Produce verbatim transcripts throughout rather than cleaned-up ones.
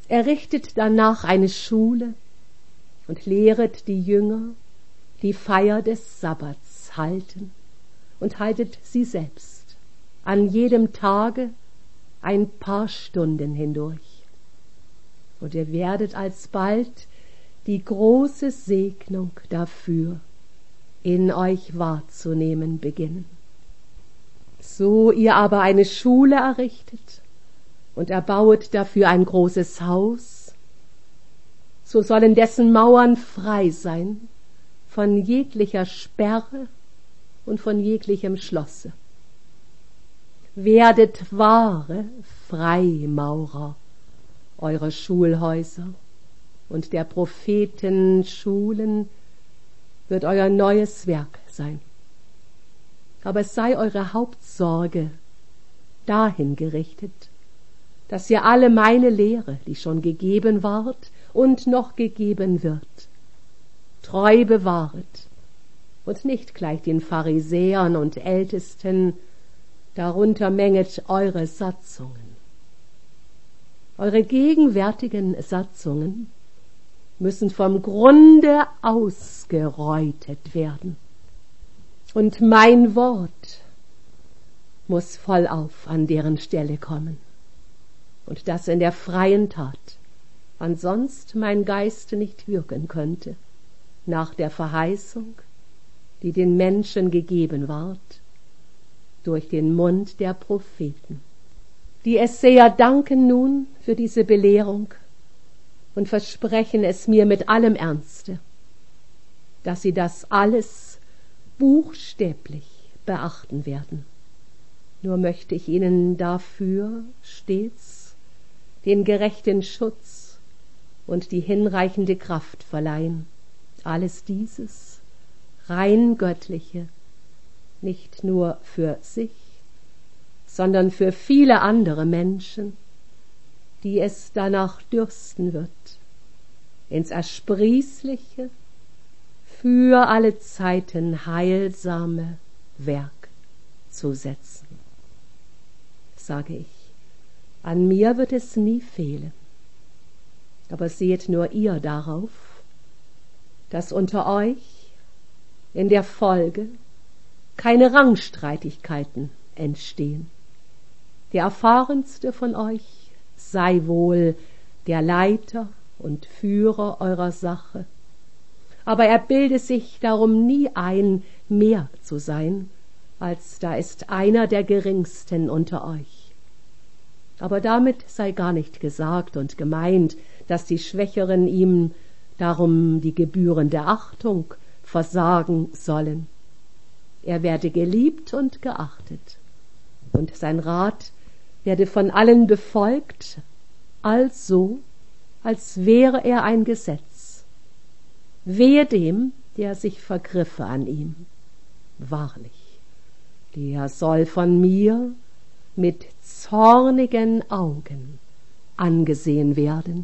Errichtet danach eine Schule und lehret die Jünger, die Feier des Sabbats halten, und haltet sie selbst an jedem Tage ein paar Stunden hindurch. Und ihr werdet alsbald die große Segnung dafür in euch wahrzunehmen beginnen. So ihr aber eine Schule errichtet und erbauet dafür ein großes Haus, so sollen dessen Mauern frei sein von jeglicher Sperre und von jeglichem Schlosse. Werdet wahre Freimaurer eurer Schulhäuser, und der Propheten Schulen wird euer neues Werk sein. Aber es sei eure Hauptsorge dahin gerichtet, dass ihr alle meine Lehre, die schon gegeben ward und noch gegeben wird, treu bewahret und nicht gleich den Pharisäern und Ältesten, darunter menget eure Satzungen. Eure gegenwärtigen Satzungen müssen vom Grunde ausgereutet werden. Und mein Wort muss vollauf an deren Stelle kommen. Und das in der freien Tat, wann sonst mein Geist nicht wirken könnte, nach der Verheißung, die den Menschen gegeben ward, durch den Mund der Propheten. Die Esseher danken nun für diese Belehrung und versprechen es mir mit allem Ernste, dass sie das alles buchstäblich beachten werden. Nur möchte ich ihnen dafür stets den gerechten Schutz und die hinreichende Kraft verleihen, alles dieses rein Göttliche nicht nur für sich, sondern für viele andere Menschen, die es danach dürsten wird, ins Ersprießliche, für alle Zeiten heilsame Werk zu setzen. Sage ich, an mir wird es nie fehlen, aber seht nur ihr darauf, dass unter euch in der Folge keine Rangstreitigkeiten entstehen. Der erfahrenste von euch sei wohl der Leiter und Führer eurer Sache, aber er bilde sich darum nie ein, mehr zu sein, als da ist einer der Geringsten unter euch. Aber damit sei gar nicht gesagt und gemeint, dass die Schwächeren ihm darum die gebührende Achtung versagen sollen. Er werde geliebt und geachtet, und sein Rat werde von allen befolgt, also als wäre er ein Gesetz. Wehe dem, der sich vergriffe an ihm. Wahrlich, der soll von mir mit zornigen Augen angesehen werden.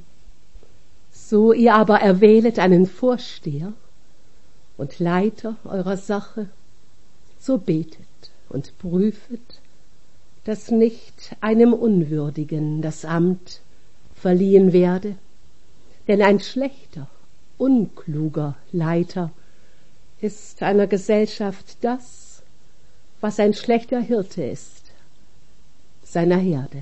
So ihr aber erwählet einen Vorsteher und Leiter eurer Sache, so betet und prüfet, dass nicht einem Unwürdigen das Amt verliehen werde, denn ein schlechter, unkluger Leiter ist einer Gesellschaft das, was ein schlechter Hirte ist, seiner Herde.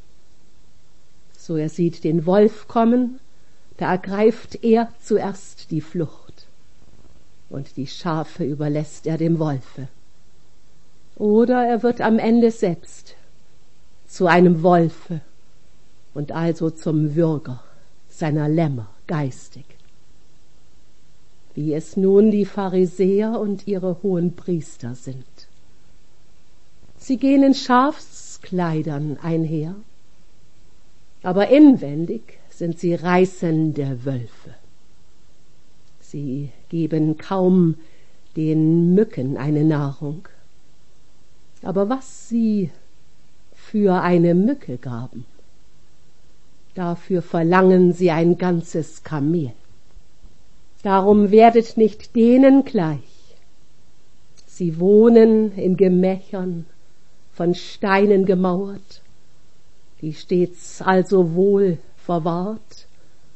So er sieht den Wolf kommen, da ergreift er zuerst die Flucht, und die Schafe überlässt er dem Wolfe. Oder er wird am Ende selbst zu einem Wolfe und also zum Würger seiner Lämmer geistig. Wie es nun die Pharisäer und ihre hohen Priester sind. Sie gehen in Schafskleidern einher, aber inwendig sind sie reißende Wölfe. Sie geben kaum den Mücken eine Nahrung. Aber was sie für eine Mücke gaben, dafür verlangen sie ein ganzes Kamel. Darum werdet nicht denen gleich. Sie wohnen in Gemächern von Steinen gemauert, die stets also wohl verwahrt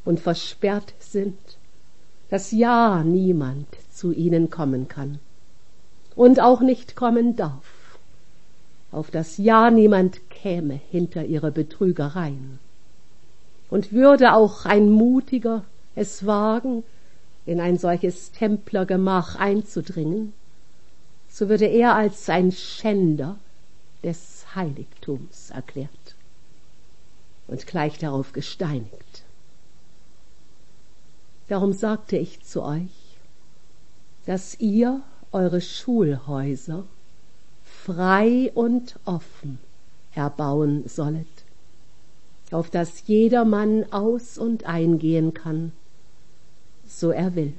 und versperrt sind, dass ja niemand zu ihnen kommen kann und auch nicht kommen darf, auf das ja niemand käme hinter ihre Betrügereien. Und würde auch ein Mutiger es wagen, in ein solches Templergemach einzudringen, so würde er als ein Schänder des Heiligtums erklärt und gleich darauf gesteinigt. Darum sagte ich zu euch, dass ihr eure Schulhäuser frei und offen erbauen sollet, auf dass jedermann aus- und eingehen kann, so er will.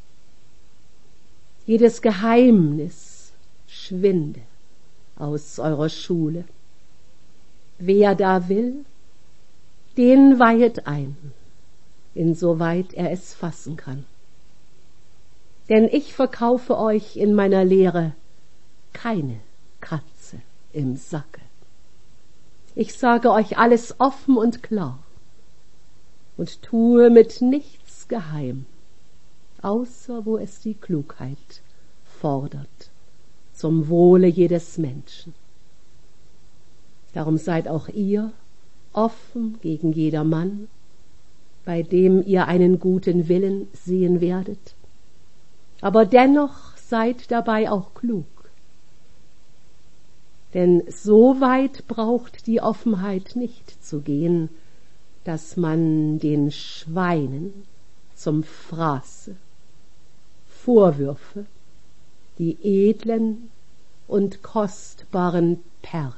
Jedes Geheimnis schwinde aus eurer Schule. Wer da will, den weihet ein, insoweit er es fassen kann. Denn ich verkaufe euch in meiner Lehre keine Katze im Sacke. Ich sage euch alles offen und klar und tue mit nichts geheim, außer wo es die Klugheit fordert, zum Wohle jedes Menschen. Darum seid auch ihr offen gegen jedermann, bei dem ihr einen guten Willen sehen werdet, aber dennoch seid dabei auch klug. Denn so weit braucht die Offenheit nicht zu gehen, dass man den Schweinen zum Fraße Vorwürfe, die edlen und kostbaren Perlen.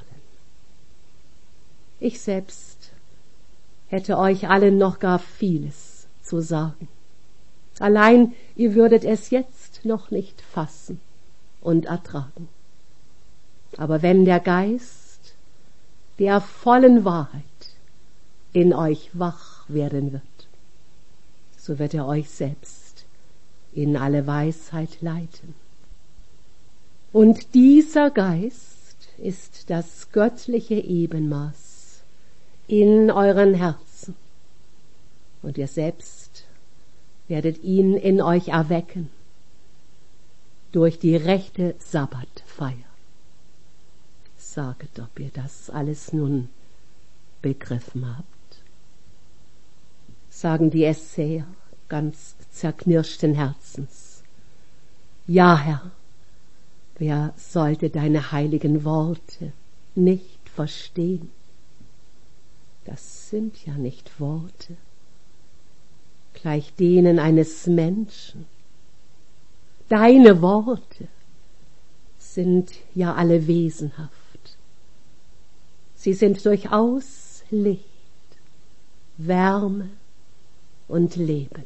Ich selbst hätte euch allen noch gar vieles zu sagen. Allein ihr würdet es jetzt noch nicht fassen und ertragen. Aber wenn der Geist der vollen Wahrheit in euch wach werden wird, so wird er euch selbst in alle Weisheit leiten. Und dieser Geist ist das göttliche Ebenmaß in euren Herzen. Und ihr selbst werdet ihn in euch erwecken durch die rechte Sabbatfeier. Saget, ob ihr das alles nun begriffen habt. Sagen die Essäer ganz zerknirschten Herzens: Ja, Herr, wer sollte deine heiligen Worte nicht verstehen? Das sind ja nicht Worte, gleich denen eines Menschen. Deine Worte sind ja alle wesenhaft. Sie sind durchaus Licht, Wärme und Leben.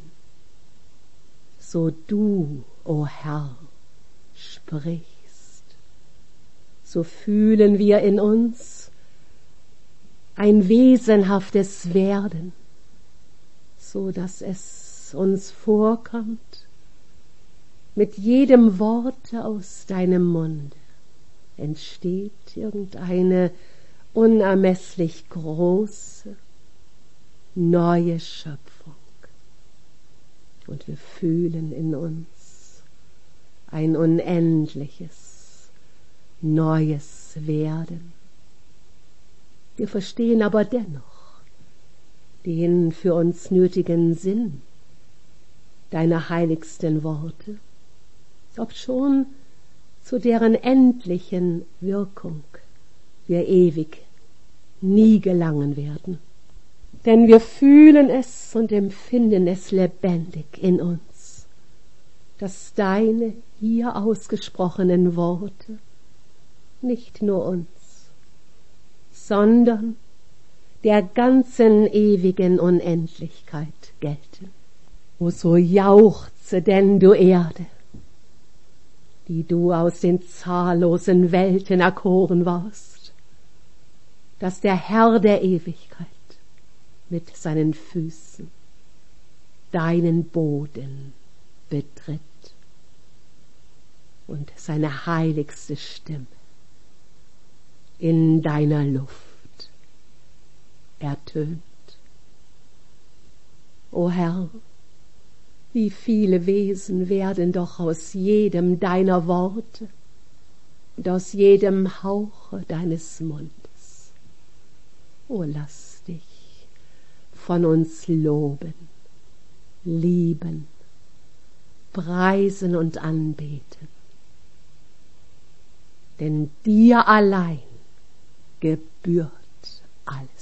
So du, o Herr, sprichst, so fühlen wir in uns ein wesenhaftes Werden, so dass es uns vorkommt, mit jedem Worte aus deinem Munde entsteht irgendeine unermesslich große, neue Schöpfung. Und wir fühlen in uns ein unendliches, neues Werden. Wir verstehen aber dennoch den für uns nötigen Sinn deiner heiligsten Worte, obschon zu deren endlichen Wirkung wir ewig nie gelangen werden. Denn wir fühlen es und empfinden es lebendig in uns, dass deine hier ausgesprochenen Worte nicht nur uns, sondern der ganzen ewigen Unendlichkeit gelten. O so jauchze denn, du Erde, die du aus den zahllosen Welten erkoren warst, dass der Herr der Ewigkeit mit seinen Füßen deinen Boden betritt und seine heiligste Stimme in deiner Luft ertönt. O Herr, wie viele Wesen werden doch aus jedem deiner Worte und aus jedem Hauche deines Mundes. O lass dich von uns loben, lieben, preisen und anbeten. Denn dir allein gebührt alles.